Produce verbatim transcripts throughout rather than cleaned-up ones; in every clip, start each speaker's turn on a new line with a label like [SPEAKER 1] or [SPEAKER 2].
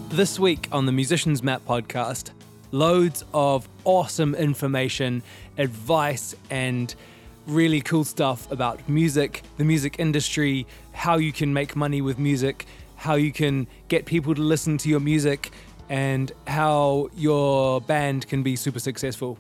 [SPEAKER 1] This week on the Musicians Map podcast, loads of awesome information, advice, and really cool stuff about music, the music industry, how you can make money with music, how you can get people to listen to your music, and how your band can be super successful.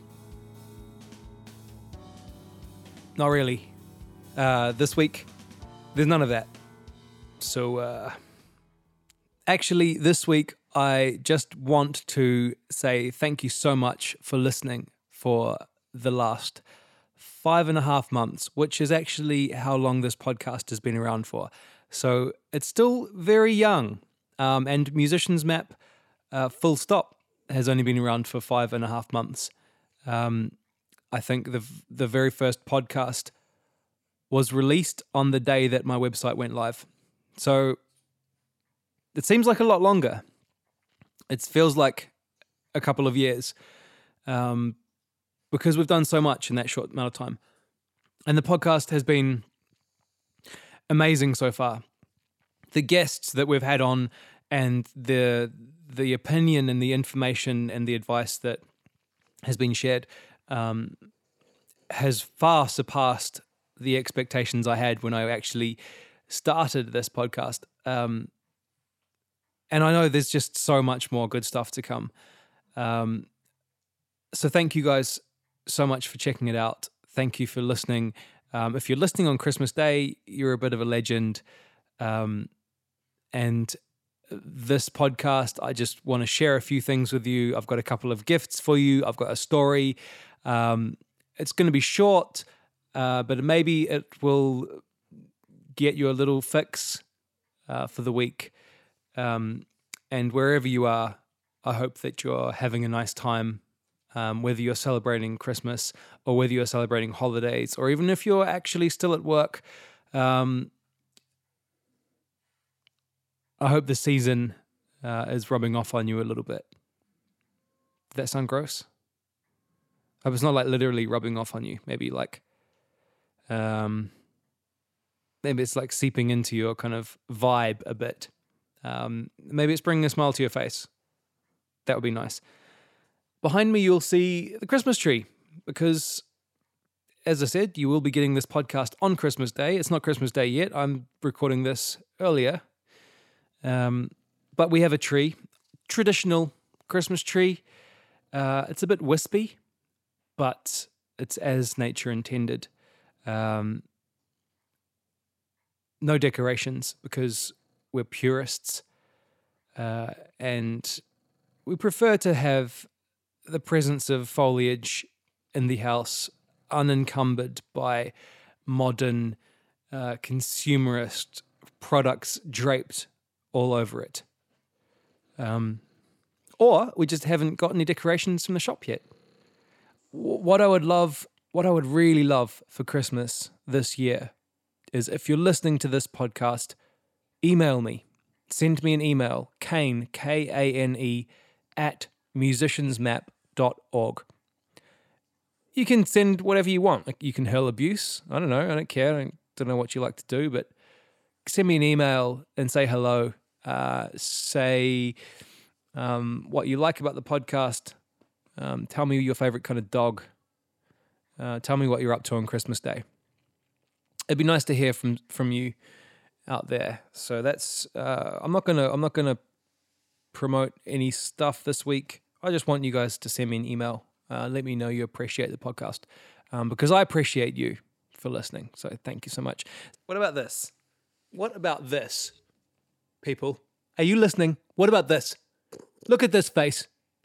[SPEAKER 1] Not really. Uh, this week, there's none of that. So, uh, actually, this week, I just want to say thank you so much for listening for the last five and a half months, which is actually how long this podcast has been around for. So it's still very young. Um, and Musicians Map, uh, full stop, has only been around for five and a half months. Um, I think the the very first podcast was released on the day that my website went live. So it seems like a lot longer. It feels like a couple of years um, because we've done so much in that short amount of time. And the podcast has been amazing so far. The guests that we've had on and the the opinion and the information and the advice that has been shared um, has far surpassed the expectations I had when I actually started this podcast. Um, And I know there's just so much more good stuff to come. Um, so thank you guys so much for checking it out. Thank you for listening. Um, if you're listening on Christmas Day, you're a bit of a legend. Um, and this podcast, I just want to share a few things with you. I've got a couple of gifts for you. I've got a story. Um, it's going to be short, uh, but maybe it will get you a little fix uh, for the week. Um, and wherever you are, I hope that you're having a nice time, um, whether you're celebrating Christmas or whether you're celebrating holidays, or even if you're actually still at work. Um, I hope the season uh, is rubbing off on you a little bit. Did that sound gross? I hope it's not like literally rubbing off on you. Maybe like, um, maybe it's like seeping into your kind of vibe a bit. Um, maybe it's bringing a smile to your face. That would be nice. Behind me, you'll see the Christmas tree because, as I said, you will be getting this podcast on Christmas Day. It's not Christmas Day yet. I'm recording this earlier. Um, but we have a tree, traditional Christmas tree. Uh, it's a bit wispy, but it's as nature intended. Um, no decorations because we're purists, uh, and we prefer to have the presence of foliage in the house unencumbered by modern uh, consumerist products draped all over it. Um, or we just haven't got any decorations from the shop yet. What I would love, what I would really love for Christmas this year is if you're listening to this podcast, email me. Send me an email, Kane, K A N E, at musicians map dot org. You can send whatever you want. Like you can hurl abuse. I don't know. I don't care. I don't know what you like to do, but send me an email and say hello. Uh, say um, what you like about the podcast. Um, tell me your favorite kind of dog. Uh, tell me what you're up to on Christmas Day. It'd be nice to hear from from you out there. So that's uh, I'm not gonna I'm not gonna promote any stuff this week. I just want you guys to send me an email. Uh, let me know you appreciate the podcast um, because I appreciate you for listening. So thank you so much. What about this? What about this, people? Are you listening? What about this? Look at this face.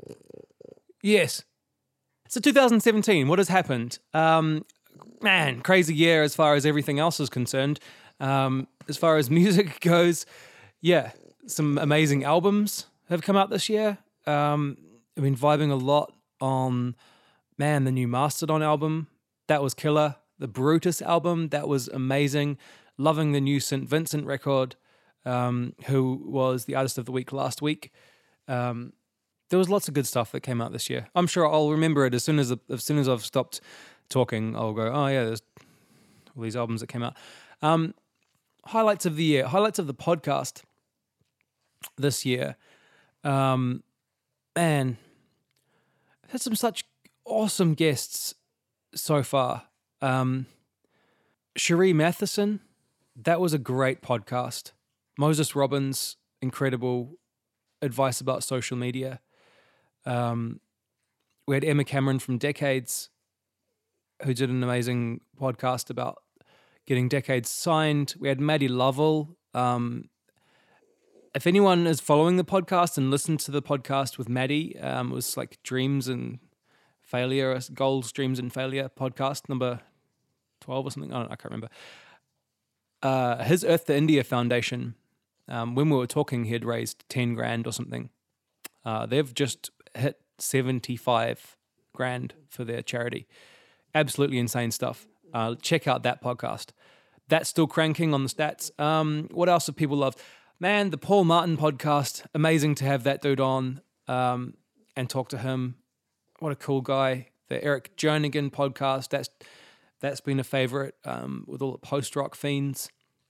[SPEAKER 1] Yes. So two thousand seventeen, what has happened? Um, man, crazy year as far as everything else is concerned. Um, as far as music goes, yeah, some amazing albums have come out this year. Um, I've been vibing a lot on, man, the new Mastodon album. That was killer. The Brutus album, that was amazing. Loving the new Saint Vincent record, um, who was the artist of the week last week. Um, there was lots of good stuff that came out this year. I'm sure I'll remember it as soon as as soon as I've stopped talking. I'll go, oh yeah, there's all these albums that came out. Um, highlights of the year, highlights of the podcast this year. Um, man, I've had some such awesome guests so far. Um, Cherie Matheson, that was a great podcast. Moses Robbins, incredible advice about social media. Um, we had Emma Cameron from Decades, who did an amazing podcast about getting Decades signed. We had Maddie Lovell. Um, if anyone is following the podcast and listened to the podcast with Maddie, um, it was like Dreams and Failure, Goals, Dreams and Failure podcast number twelve or something. I don't know, I can't remember. Uh, his Earth to India Foundation, um, when we were talking, he had raised ten grand or something. Uh, they've just hit seventy-five grand for their charity. Absolutely insane stuff. Uh, check out that podcast. That's still cranking on the stats. Um, what else have people loved? Man, the Paul Martin podcast. Amazing to have that dude on um, and talk to him. What a cool guy. The Eric Jernigan podcast. That's that's been a favorite um, with all the post rock fiends.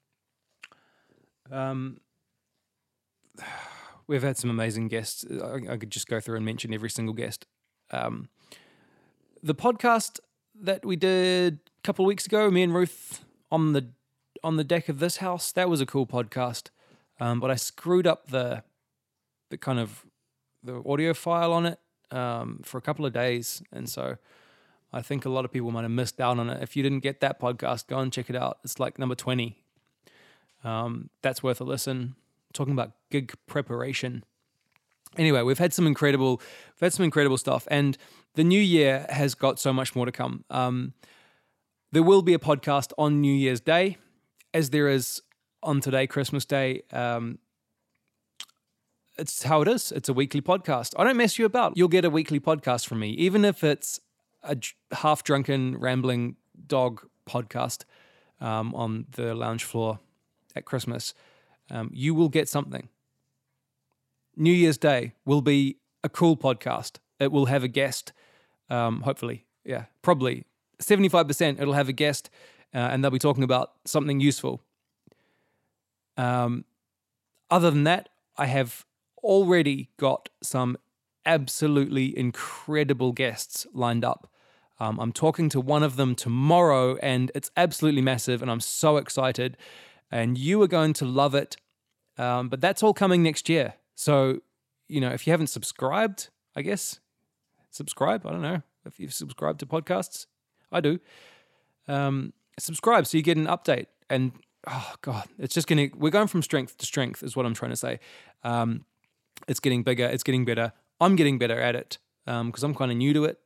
[SPEAKER 1] Um, we've had some amazing guests. I, I could just go through and mention every single guest. Um, the podcast that we did a couple of weeks ago, me and Ruth on the on the deck of this house, that was a cool podcast. Um, but I screwed up the the kind of the audio file on it um, for a couple of days, and so I think a lot of people might have missed out on it. If you didn't get that podcast, go and check it out. It's like number twenty. Um, that's worth a listen. Talking about gig preparation. Anyway, we've had some incredible, we've had some incredible stuff, and the new year has got so much more to come. Um, there will be a podcast on New Year's Day, as there is on today, Christmas Day. Um, it's how it is. It's a weekly podcast. I don't mess you about. You'll get a weekly podcast from me, even if it's a half-drunken, rambling dog podcast um, on the lounge floor at Christmas. Um, you will get something. New Year's Day will be a cool podcast. It will have a guest, um, hopefully. Yeah, probably. seventy-five percent it'll have a guest, uh, and they'll be talking about something useful. Um, other than that, I have already got some absolutely incredible guests lined up. Um, I'm talking to one of them tomorrow, and it's absolutely massive, and I'm so excited. And you are going to love it. Um, but that's all coming next year. So, you know, if you haven't subscribed, I guess, subscribe. I don't know if you've subscribed to podcasts. I do. Um, subscribe so you get an update. And, oh, God, it's just going to, we're going from strength to strength is what I'm trying to say. Um, it's getting bigger. It's getting better. I'm getting better at it because um, I'm kind of new to it.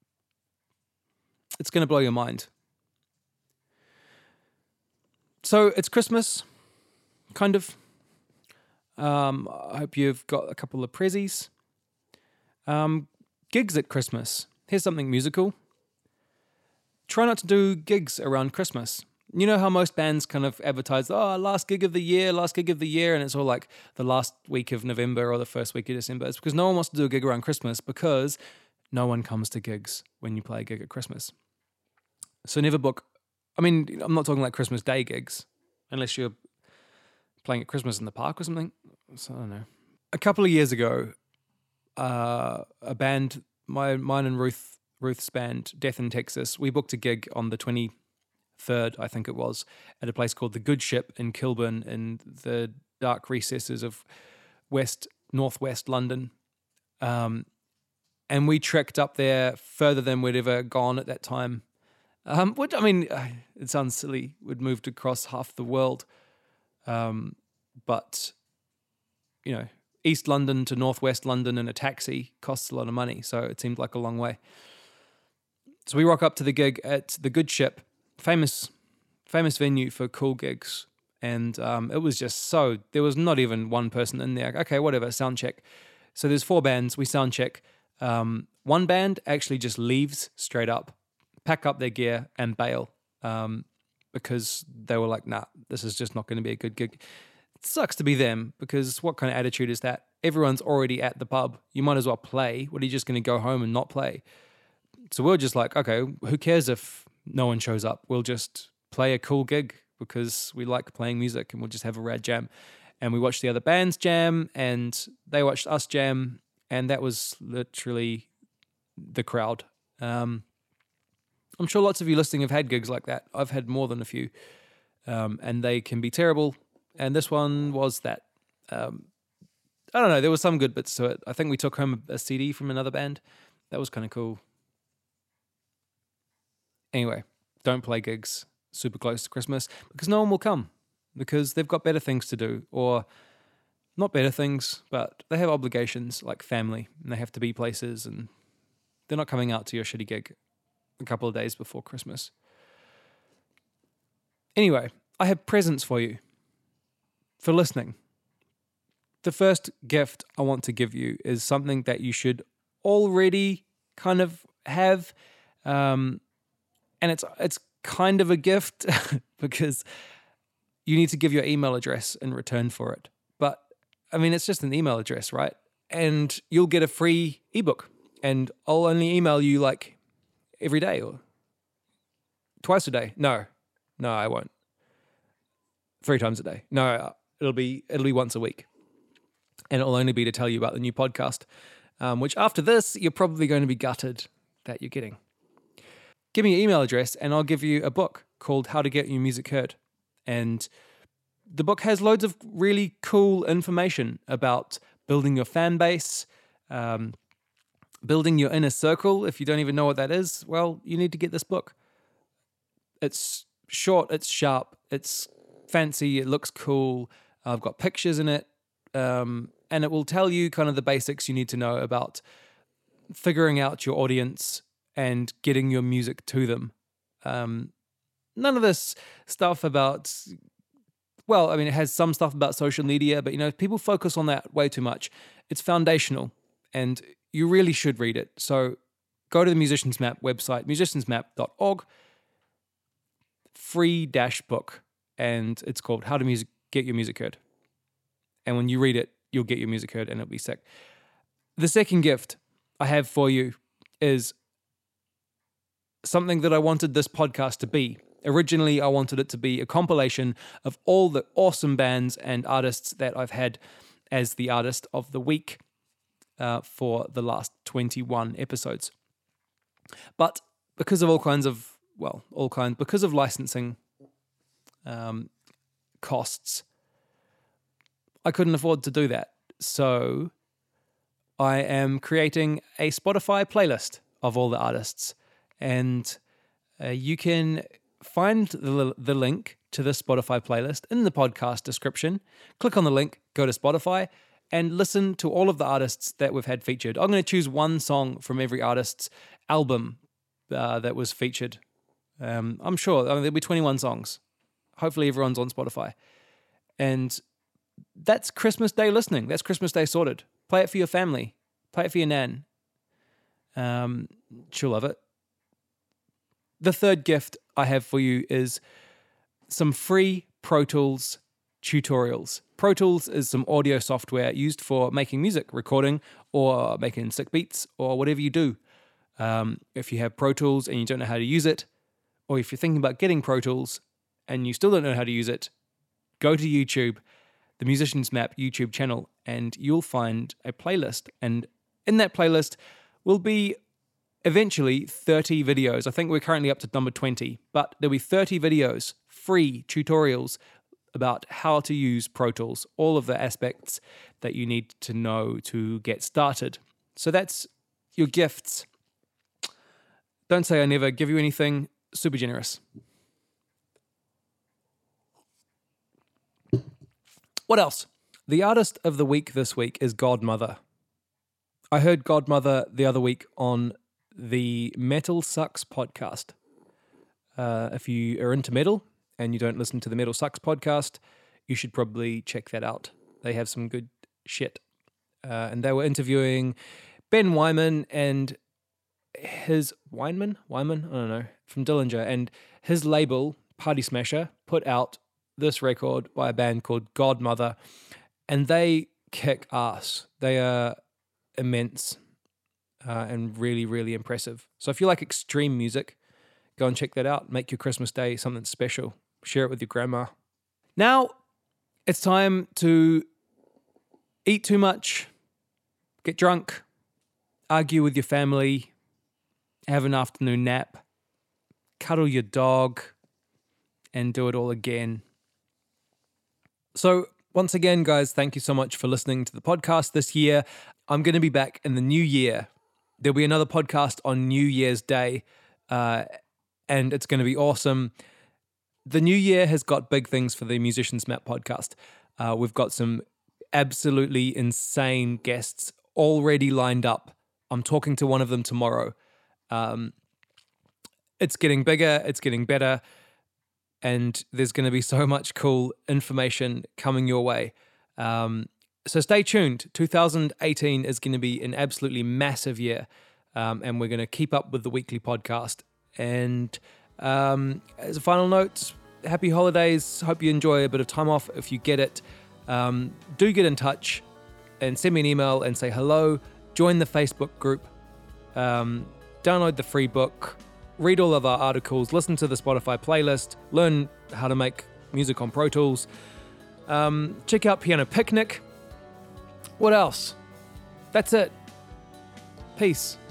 [SPEAKER 1] It's going to blow your mind. So it's Christmas, kind of. Um, I hope you've got a couple of prezzies. Um, gigs at Christmas. Here's something musical. Try not to do gigs around Christmas. You know how most bands kind of advertise, oh, last gig of the year, last gig of the year, and it's all like the last week of November or the first week of December. It's because no one wants to do a gig around Christmas because no one comes to gigs when you play a gig at Christmas. So never book. I mean, I'm not talking like Christmas Day gigs, unless you're playing at Christmas in the park or something. So I don't know. A couple of years ago, uh, a band, my mine and Ruth Ruth's band, Death in Texas, we booked a gig on the twenty-third, I think it was, at a place called the Good Ship in Kilburn, in the dark recesses of west northwest London. Um, and we trekked up there further than we'd ever gone at that time. Um, which, I mean, it sounds silly. We'd moved across half the world. Um, but, you know, East London to Northwest London in a taxi costs a lot of money. So it seemed like a long way. So we rock up to the gig at the Good Ship, famous, famous venue for cool gigs. And um, it was just so, there was not even one person in there. Okay, whatever, sound check. So there's four bands, we sound check. Um, one band actually just leaves straight up, pack up their gear and bail um, because they were like, nah, this is just not going to be a good gig. It sucks to be them because what kind of attitude is that? Everyone's already at the pub. You might as well play. What, are you just going to go home and not play? So we're just like, okay, who cares if no one shows up? We'll just play a cool gig because we like playing music and we'll just have a rad jam. and we watched the other bands jam, and they watched us jam, and that was literally the crowd. Um, I'm sure lots of you listening have had gigs like that. I've had more than a few, um, and they can be terrible, and this one was that. Um, I don't know, there was some good bits to it. I think we took home a C D from another band. That was kind of cool. Anyway, don't play gigs super close to Christmas because no one will come because they've got better things to do, or not better things, but they have obligations like family and they have to be places and they're not coming out to your shitty gig a couple of days before Christmas. Anyway, I have presents for you for listening. The first gift I want to give you is something that you should already kind of have, um, and it's it's kind of a gift because you need to give your email address in return for it. But I mean, it's just an email address, right? And you'll get a free ebook, and I'll only email you like every day or twice a day. No, no, I won't. Three times a day. No, it'll be it'll be once a week, and it'll only be to tell you about the new podcast. Um, which after this, you're probably going to be gutted that you're getting. Give me your email address and I'll give you a book called How to Get Your Music Heard. And the book has loads of really cool information about building your fan base, um, building your inner circle. If you don't even know what that is, well, you need to get this book. It's short, it's sharp, it's fancy, it looks cool. I've got pictures in it. Um, and it will tell you kind of the basics you need to know about figuring out your audience and getting your music to them. Um, none of this stuff about, well, I mean, it has some stuff about social media, but, you know, people focus on that way too much. It's foundational, and you really should read it. So go to the Musicians Map website, musicians map dot org, free dash book, and it's called How to Music Get Your Music Heard. And when you read it, you'll get your music heard and it'll be sick. The second gift I have for you is something that I wanted this podcast to be. Originally, I wanted it to be a compilation of all the awesome bands and artists that I've had as the artist of the week uh, for the last twenty-one episodes. But because of all kinds of, well, all kinds, because of licensing um, costs, I couldn't afford to do that. So I am creating a Spotify playlist of all the artists. And uh, you can find the, the link to the Spotify playlist in the podcast description. Click on the link, go to Spotify, and listen to all of the artists that we've had featured. I'm going to choose one song from every artist's album uh, that was featured. Um, I'm sure I mean, there'll be twenty-one songs. Hopefully everyone's on Spotify. And that's Christmas Day listening. That's Christmas Day sorted. Play it for your family. Play it for your nan. Um, she'll love it. The third gift I have for you is some free Pro Tools tutorials. Pro Tools is some audio software used for making music, recording, or making sick beats, or whatever you do. Um, if you have Pro Tools and you don't know how to use it, or if you're thinking about getting Pro Tools and you still don't know how to use it, go to YouTube, the Musicians Map YouTube channel, and you'll find a playlist. And in that playlist will be eventually thirty videos. I think we're currently up to number twenty, but there'll be thirty videos, free tutorials about how to use Pro Tools, all of the aspects that you need to know to get started. So that's your gifts. Don't say I never give you anything. Super generous. What else? The artist of the week this week is Godmother. I heard Godmother the other week on the Metal Sucks podcast. Uh, if you are into metal and you don't listen to the Metal Sucks podcast, you should probably check that out. They have some good shit. Uh, and they were interviewing Ben Wyman and his Weinman? Wyman? I don't know. From Dillinger. And his label, Party Smasher, put out this record by a band called Godmother. And they kick ass. They are immense uh, and really, really impressive. So if you like extreme music, go and check that out. Make your Christmas Day something special. Share it with your grandma. Now, It's time to eat too much, get drunk, argue with your family, have an afternoon nap, cuddle your dog, and do it all again. So once again, guys, thank you so much for listening to the podcast this year. I'm going to be back in the new year. There'll be another podcast on New Year's Day, uh, and it's going to be awesome. The new year has got big things for the Musicians Map podcast. Uh, we've got some absolutely insane guests already lined up. I'm talking to one of them tomorrow. Um, it's getting bigger, it's getting better, and there's going to be so much cool information coming your way. Um, so stay tuned. two thousand eighteen is going to be an absolutely massive year, um, and we're going to keep up with the weekly podcast. And um, as a final note, happy holidays. Hope you enjoy a bit of time off if you get it. Um, do get in touch and send me an email and say hello. Join the Facebook group. Um, download the free book. Read all of our articles. Listen to the Spotify playlist. Learn how to make music on Pro Tools. Um, check out Piano Picnic. What else? That's it. Peace.